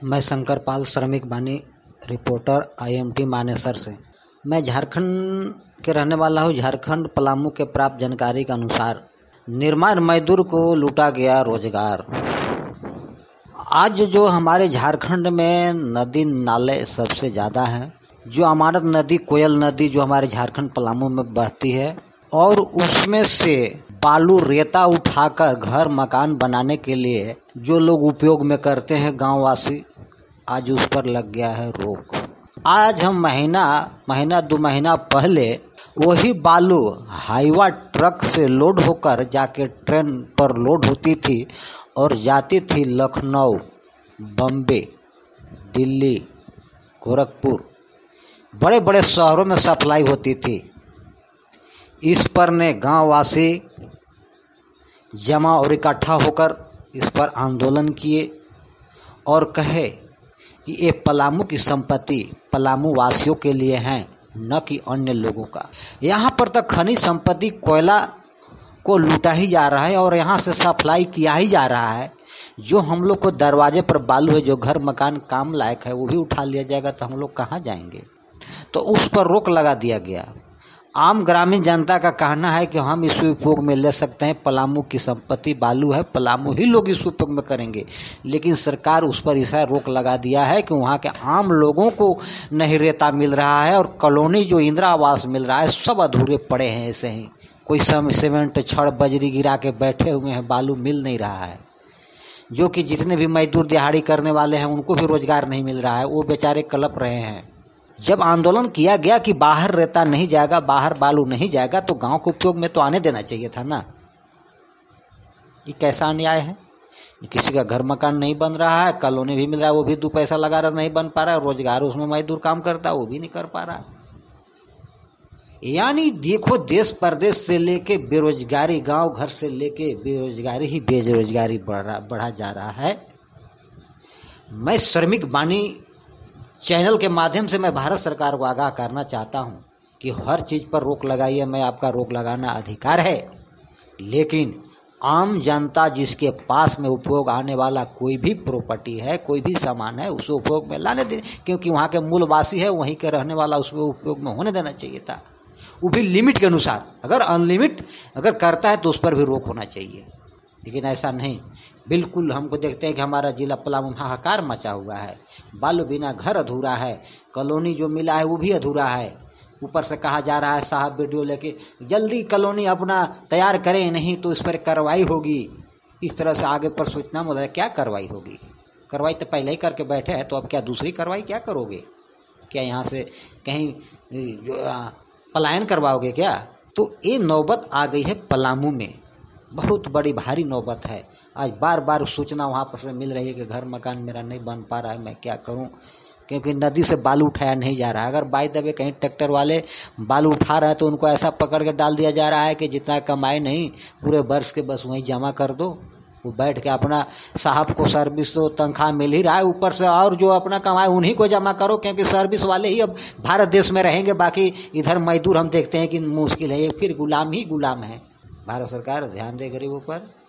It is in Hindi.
मैं शंकर पाल श्रमिक बानी रिपोर्टर IMT मानेसर से। मैं झारखंड के रहने वाला हूँ। झारखंड पलामू के प्राप्त जानकारी के अनुसार निर्माण मजदूर को लूटा गया रोजगार। आज जो हमारे झारखंड में नदी नाले सबसे ज़्यादा हैं, जो अमानत नदी कोयल नदी जो हमारे झारखंड पलामू में बहती है, और उसमें से बालू रेता उठाकर घर मकान बनाने के लिए जो लोग उपयोग में करते हैं गांववासी, आज उस पर लग गया है रोक। आज हम महीना 2 महीना पहले वही बालू हाईवा ट्रक से लोड होकर जाके ट्रेन पर लोड होती थी और जाती थी लखनऊ, बम्बे, दिल्ली, गोरखपुर, बड़े बड़े शहरों में सप्लाई होती थी। इस पर ने गांववासी जमा और इकट्ठा होकर इस पर आंदोलन किए और कहे कि ये पलामू की संपत्ति पलामू वासियों के लिए है, न कि अन्य लोगों का। यहाँ पर तक खनिज संपत्ति कोयला को लूटा ही जा रहा है और यहाँ से सप्लाई किया ही जा रहा है। जो हम लोग को दरवाजे पर बालू है, जो घर मकान काम लायक है, वो भी उठा लिया जाएगा तो हम लोग कहाँ जाएंगे। तो उस पर रोक लगा दिया गया। आम ग्रामीण जनता का कहना है कि हम इस उपयोग में ले सकते हैं, पलामू की संपत्ति बालू है, पलामू ही लोग इस उपयोग में करेंगे। लेकिन सरकार उस पर ऐसा रोक लगा दिया है कि वहाँ के आम लोगों को नहीं रेता मिल रहा है और कॉलोनी जो इंदिरा आवास मिल रहा है सब अधूरे पड़े हैं। ऐसे ही कोई सीमेंट छड़ बजरी गिरा के बैठे हुए हैं, बालू मिल नहीं रहा है। जो कि जितने भी मजदूर दिहाड़ी करने वाले हैं उनको भी रोजगार नहीं मिल रहा है, वो बेचारे कलप रहे हैं। जब आंदोलन किया गया कि बाहर रेता नहीं जाएगा, बाहर बालू नहीं जाएगा, तो गांव के उपयोग में तो आने देना चाहिए था ना। ये कैसा अन्याय है। किसी का घर मकान नहीं बन रहा है, कॉलोनी भी मिल रहा है, वो भी 2 पैसा लगा रहा नहीं बन पा रहा है, रोजगार उसमें मजदूर काम करता है वो भी नहीं कर पा रहा है। यानी देखो, देश प्रदेश से लेके बेरोजगारी, गांव घर से लेके बेरोजगारी ही बेरोजगारी बढ़ा जा रहा है। मैं श्रमिक बानी चैनल के माध्यम से मैं भारत सरकार को आगाह करना चाहता हूं कि हर चीज पर रोक लगाइए, मैं आपका रोक लगाना अधिकार है, लेकिन आम जनता जिसके पास में उपयोग आने वाला कोई भी प्रॉपर्टी है, कोई भी सामान है, उसे उपयोग में लाने दें, क्योंकि वहां के मूलवासी है, वहीं के रहने वाला उसमें उपयोग में होने देना चाहिए था, वो भी लिमिट के अनुसार। अगर अनलिमिट अगर करता है तो उस पर भी रोक होना चाहिए, लेकिन ऐसा नहीं। बिल्कुल हमको देखते हैं कि हमारा जिला पलामू में हाहाकार मचा हुआ है। बालू बिना घर अधूरा है, कॉलोनी जो मिला है वो भी अधूरा है। ऊपर से कहा जा रहा है साहब वीडियो लेके जल्दी कॉलोनी अपना तैयार करें, नहीं तो इस पर कार्रवाई होगी। इस तरह से आगे पर सूचना मिल रहा है। क्या कार्रवाई होगी? कार्रवाई तो पहले ही करके बैठे हैं, तो अब क्या दूसरी कार्रवाई क्या करोगे? क्या यहाँ से कहीं पलायन करवाओगे क्या? तो ये नौबत आ गई है पलामू में, बहुत बड़ी भारी नौबत है। आज बार बार सूचना वहाँ पर से मिल रही है कि घर मकान मेरा नहीं बन पा रहा है, मैं क्या करूँ, क्योंकि नदी से बालू उठाया नहीं जा रहा है। अगर बाई दबे कहीं ट्रैक्टर वाले बालू उठा रहे हैं तो उनको ऐसा पकड़ के डाल दिया जा रहा है कि जितना कमाई नहीं पूरे वर्ष के बस वहीं जमा कर दो। वो बैठ के अपना साहब को सर्विस तो तनख्वाह मिल ही रहा है, ऊपर से और जो अपना कमाए उन्हीं को जमा करो, क्योंकि सर्विस वाले ही अब भारत देश में रहेंगे। बाकी इधर मजदूर हम देखते हैं कि मुश्किल है, ये फिर गुलाम ही गुलाम है। भारत सरकार ध्यान दे गरीबों पर।